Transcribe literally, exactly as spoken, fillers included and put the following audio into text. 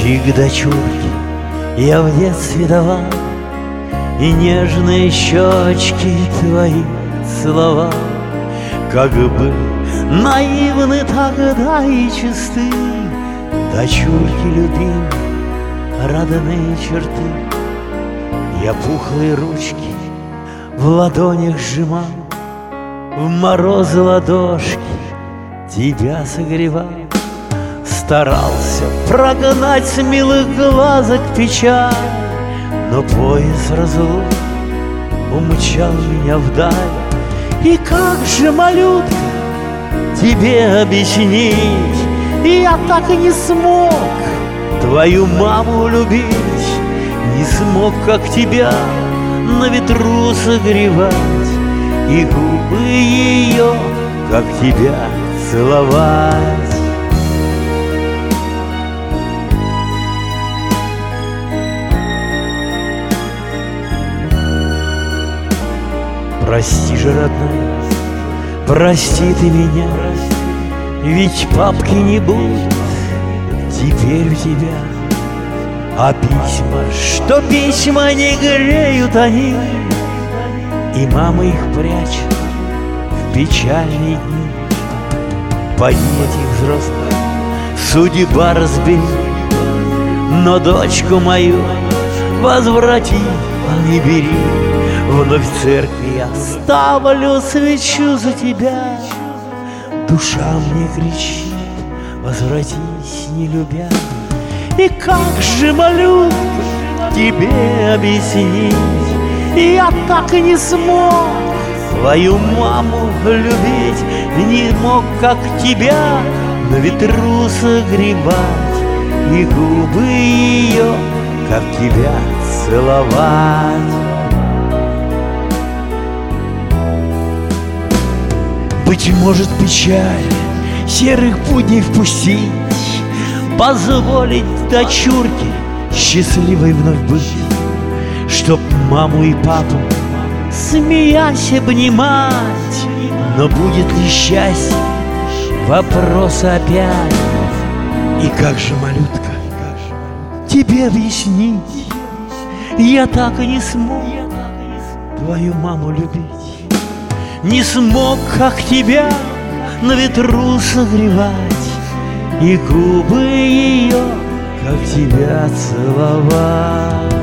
Ключик дочурки я в детстве давал, и нежные щечки твои целовал. Как бы наивны тогда и чисты, дочурки любим, родные черты. Я пухлые ручки в ладонях сжимал, в морозы ладошки тебя согревал. Старался прогнать с милых глазок печаль, но поезд разлук умчал меня вдаль. И как же, малютка, тебе объяснить, я так и не смог твою маму любить. Не смог, как тебя, на ветру согревать, и губы ее, как тебя, целовать. Прости же, родная, прости ты меня, ведь папки не будет теперь у тебя. А письма, что письма не греют они, и мама их прячет в печальные дни. Поди этих взрослых судьба разбери, но дочку мою возврати, не бери. Вновь в церкви я ставлю свечу за тебя. Душа мне кричит: возвратись, не любя. И как же, малютка, тебе объяснить, я так и не смог твою маму любить. Не мог, как тебя, на ветру согревать, и губы ее, как тебя, целовать. Быть может, печаль серых будней впустить, позволить дочурке счастливой вновь быть, чтоб маму и папу смеясь обнимать. Но будет ли счастье? Вопрос опять. И как же, малютка, тебе объяснить, я так и не смог твою маму любить. Не смог, как тебя, на ветру согревать, и губы ее, как тебя, целовать.